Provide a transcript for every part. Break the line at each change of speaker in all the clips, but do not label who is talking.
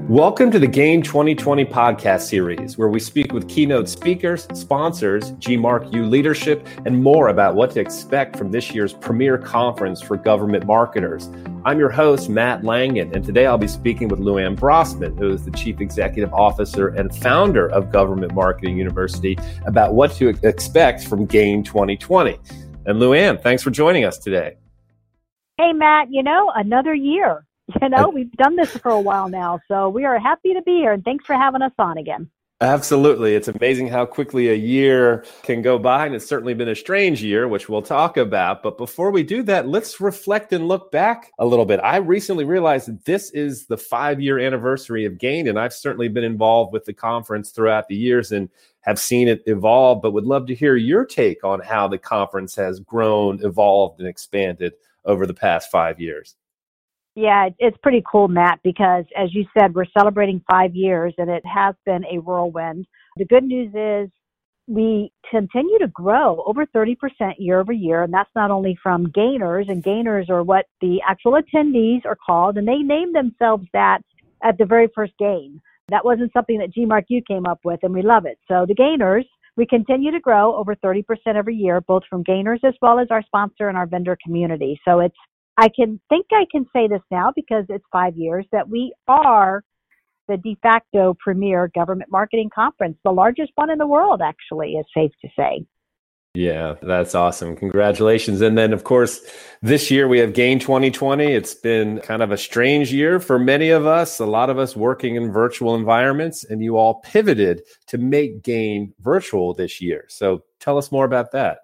Welcome to the Gain 2020 podcast series, where we speak with keynote speakers, sponsors, GMarkU leadership, and more about what to expect from this year's premier conference for government marketers. I'm your host, Matt Langen, and today I'll be speaking with Luann Brossman, who is the Chief Executive Officer and founder of Government Marketing University, about what to expect from Gain 2020. And Luann, thanks for joining us today.
Hey, Matt, another year. We've done this for a while now, so we are happy to be here, and thanks for having us on again.
Absolutely. It's amazing how quickly a year can go by, and it's certainly been a strange year, which we'll talk about. But before we do that, let's reflect and look back a little bit. I recently realized that this is the 5-year anniversary of Gain, and I've certainly been involved with the conference throughout the years and have seen it evolve, but would love to hear your take on how the conference has grown, evolved, and expanded over the past 5 years.
Yeah, it's pretty cool, Matt, because as you said, we're celebrating 5 years and it has been a whirlwind. The good news is we continue to grow over 30% year over year. And that's not only from gainers, and gainers are what the actual attendees are called. And they named themselves that at the very first Gain. That wasn't something that GMarkU came up with, and we love it. So the gainers, we continue to grow over 30% every year, both from gainers as well as our sponsor and our vendor community. So I can say this now because it's 5 years, that we are the de facto premier government marketing conference, the largest one in the world, actually, is safe to say.
Yeah, that's awesome. Congratulations. And then, of course, this year we have Gain 2020. It's been kind of a strange year for many of us, a lot of us working in virtual environments, and you all pivoted to make Gain virtual this year. So tell us more about that.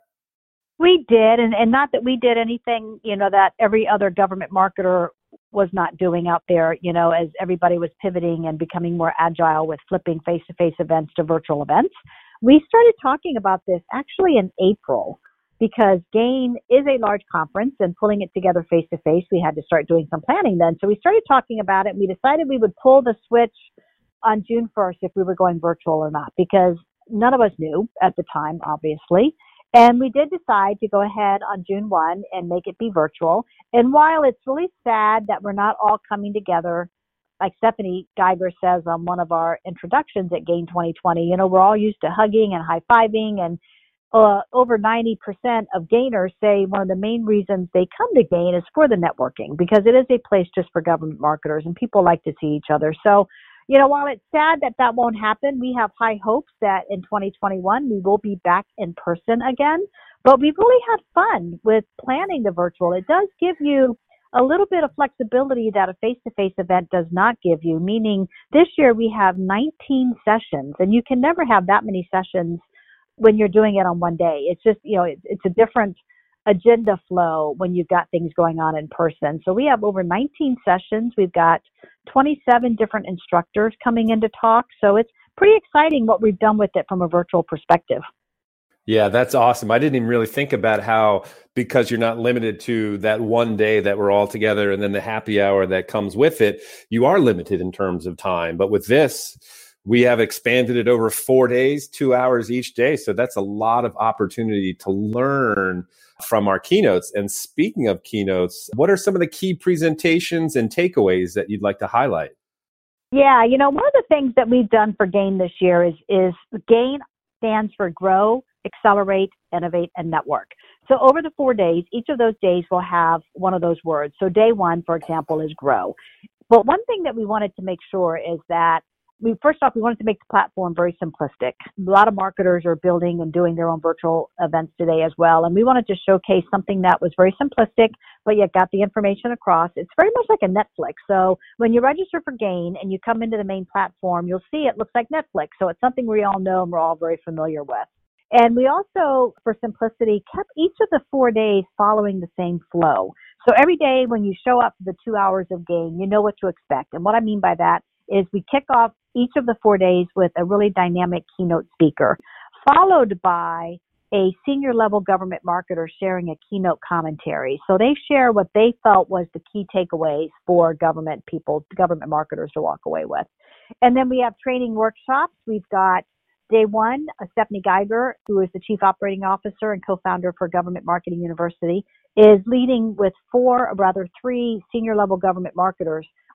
We did, and not that we did anything, that every other government marketer was not doing out there, as everybody was pivoting and becoming more agile with flipping face-to-face events to virtual events. We started talking about this actually in April because Gain is a large conference, and pulling it together face-to-face, we had to start doing some planning then. So we started talking about it, and we decided we would pull the switch on June 1st if we were going virtual or not, because none of us knew at the time, obviously. And we did decide to go ahead on June 1 and make it be virtual. And while it's really sad that we're not all coming together, like Stephanie Geiger says on one of our introductions at Gain 2020, we're all used to hugging and high-fiving, and over 90% of gainers say one of the main reasons they come to Gain is for the networking, because it is a place just for government marketers and people like to see each other. So, while it's sad that won't happen, we have high hopes that in 2021 we will be back in person again. But we've really had fun with planning the virtual. It does give you a little bit of flexibility that a face-to-face event does not give you, meaning this year we have 19 sessions, and you can never have that many sessions when you're doing it on one day. It's just, it's a different agenda flow when you've got things going on in person. So we have over 19 sessions. We've got 27 different instructors coming in to talk. So it's pretty exciting what we've done with it from a virtual perspective.
Yeah, that's awesome. I didn't even really think about how, because you're not limited to that one day that we're all together and then the happy hour that comes with it, you are limited in terms of time. But with this, we have expanded it over 4 days, 2 hours each day. So that's a lot of opportunity to learn from our keynotes. And speaking of keynotes, what are some of the key presentations and takeaways that you'd like to highlight?
Yeah, one of the things that we've done for Gain this year is Gain stands for Grow, Accelerate, Innovate, and Network. So over the 4 days, each of those days will have one of those words. So day one, for example, is grow. But one thing that we wanted to make sure is that we wanted to make the platform very simplistic. A lot of marketers are building and doing their own virtual events today as well. And we wanted to showcase something that was very simplistic, but yet got the information across. It's very much like a Netflix. So when you register for Gain and you come into the main platform, you'll see it looks like Netflix. So it's something we all know and we're all very familiar with. And we also, for simplicity, kept each of the 4 days following the same flow. So every day when you show up for the 2 hours of Gain, you know what to expect. And what I mean by that is we kick off each of the 4 days with a really dynamic keynote speaker, followed by a senior level government marketer sharing a keynote commentary. So they share what they felt was the key takeaways for government marketers to walk away with. And then we have training workshops. We've got day one, Stephanie Geiger, who is the Chief Operating Officer and co-founder for Government Marketing University, is leading with three senior level government marketers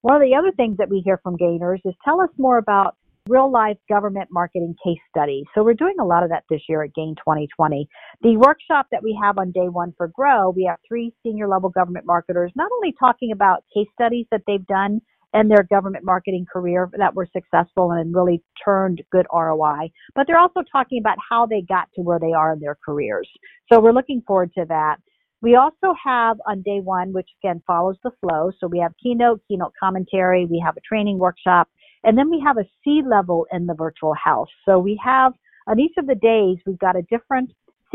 One of the other things that we hear from gainers is tell us more about real life government marketing case studies. So we're doing a lot of that this year at Gain 2020. The workshop that we have on day one for Grow, we have 3 senior level government marketers, not only talking about case studies that they've done in their government marketing career that were successful and really turned good ROI, but they're also talking about how they got to where they are in their careers. So we're looking forward to that. We also have on day one, which again follows the flow. So we have keynote commentary, we have a training workshop, and then we have a C-level in the virtual house. So we have, on each of the days, we've got a different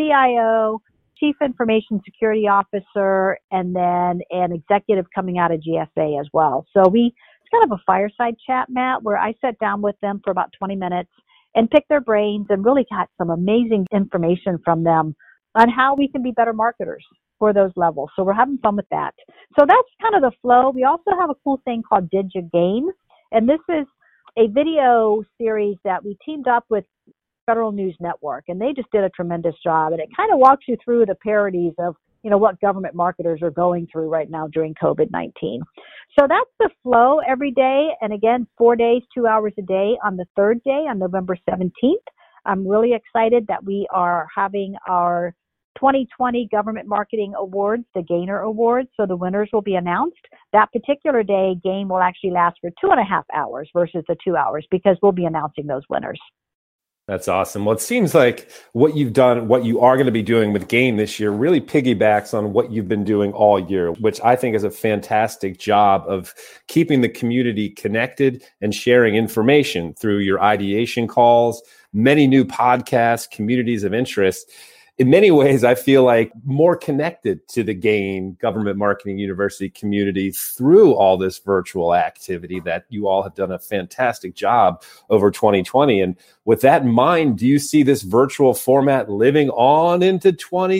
CIO, Chief Information Security Officer, and then an executive coming out of GSA as well. So it's kind of a fireside chat, Matt, where I sat down with them for about 20 minutes and picked their brains and really got some amazing information from them on how we can be better marketers for those levels. So we're having fun with that. So that's kind of the flow. We also have a cool thing called Did You Gain? And this is a video series that we teamed up with Federal News Network, and they just did a tremendous job. And it kind of walks you through the parodies of, what government marketers are going through right now during COVID-19. So that's the flow every day. And again, 4 days, 2 hours a day on the third day on November 17th. I'm really excited that we are having our 2020 Government Marketing Awards, the Gainer Awards. So the winners will be announced. That particular day, Gain will actually last for 2.5 hours versus the 2 hours because we'll be announcing those winners.
That's awesome. Well, it seems like what you've done, what you are going to be doing with Gain this year really piggybacks on what you've been doing all year, which I think is a fantastic job of keeping the community connected and sharing information through your ideation calls, many new podcasts, communities of interest. In many ways, I feel like more connected to the Gain Government Marketing University community through all this virtual activity that you all have done a fantastic job over 2020. And with that in mind, do you see this virtual format living on into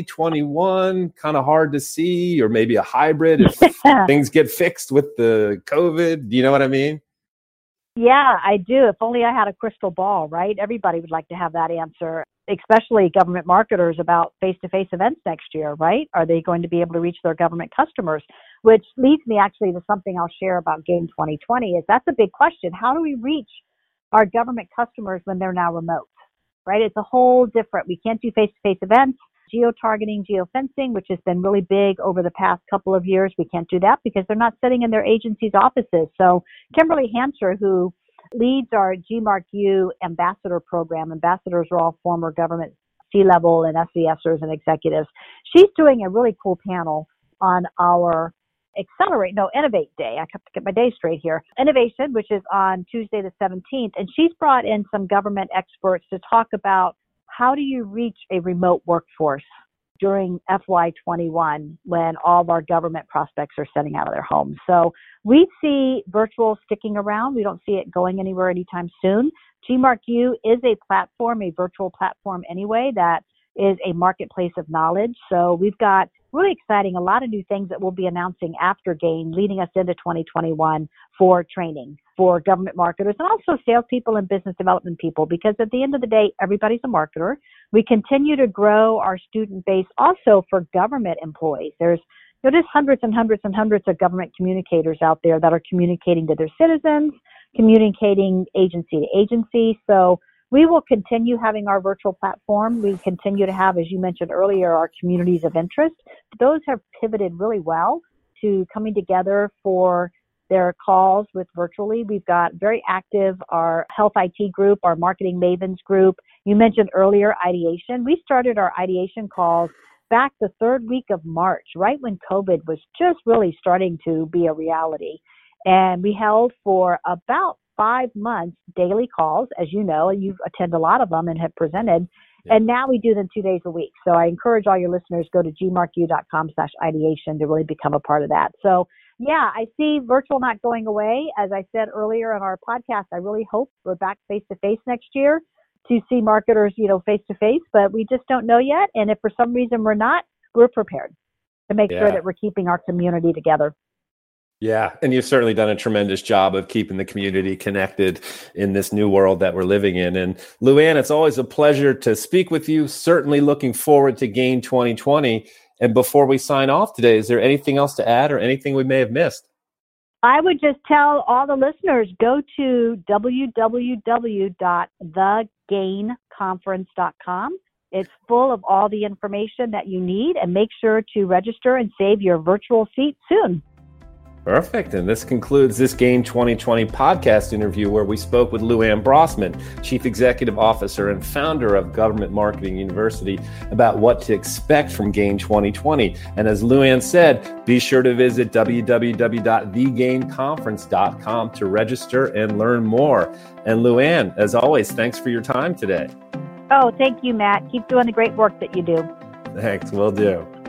2021? Kind of hard to see, or maybe a hybrid if things get fixed with the COVID. Do you know what I mean?
Yeah, I do. If only I had a crystal ball, right? Everybody would like to have that answer, especially government marketers about face-to-face events next year, right? Are they going to be able to reach their government customers? Which leads me actually to something I'll share about Gain 2020 is that's a big question. How do we reach our government customers when they're now remote, right? It's a whole different, we can't do face-to-face events. Geo-targeting, geofencing, which has been really big over the past couple of years. We can't do that because they're not sitting in their agency's offices. So Kimberly Hancher, who leads our GMarkU ambassador program, ambassadors are all former government C-level and SCSers and executives. She's doing a really cool panel on our Innovate Day. I have to get my day straight here. Innovation, which is on Tuesday the 17th. And she's brought in some government experts to talk about how do you reach a remote workforce during FY21 when all of our government prospects are sitting out of their homes? So we see virtual sticking around. We don't see it going anywhere anytime soon. GMarkU is a platform, a virtual platform anyway, that is a marketplace of knowledge. So we've got really exciting, a lot of new things that we'll be announcing after Gain, leading us into 2021 for training for government marketers and also salespeople and business development people, because at the end of the day, everybody's a marketer. We continue to grow our student base also for government employees. There's just hundreds and hundreds and hundreds of government communicators out there that are communicating to their citizens, communicating agency to agency. So we will continue having our virtual platform. We continue to have, as you mentioned earlier, our communities of interest. Those have pivoted really well to coming together for their calls with virtually. We've got very active, our health IT group, our marketing mavens group. You mentioned earlier ideation. We started our ideation calls back the third week of March, right when COVID was just really starting to be a reality. And we held for about 5 months daily calls, as you know, and you've attended a lot of them and have presented. Yeah. And now we do them 2 days a week. So I encourage all your listeners, go to gmarku.com/ideation to really become a part of that. So yeah, I see virtual not going away. As I said earlier on our podcast, I really hope we're back face-to-face next year to see marketers, face-to-face, but we just don't know yet. And if for some reason we're not, we're prepared to make sure that we're keeping our community together.
Yeah, and you've certainly done a tremendous job of keeping the community connected in this new world that we're living in. And Luann, it's always a pleasure to speak with you. Certainly looking forward to Gain 2020. And before we sign off today, is there anything else to add or anything we may have missed?
I would just tell all the listeners, go to www.thegainconference.com. It's full of all the information that you need, and make sure to register and save your virtual seat soon.
Perfect. And this concludes this Gain 2020 podcast interview where we spoke with Lou Ann Brossman, Chief Executive Officer and founder of Government Marketing University, about what to expect from Gain 2020. And as Lou Ann said, be sure to visit www.thegainconference.com to register and learn more. And Lou Ann, as always, thanks for your time today.
Oh, thank you, Matt. Keep doing the great work that you do.
Thanks. Will do.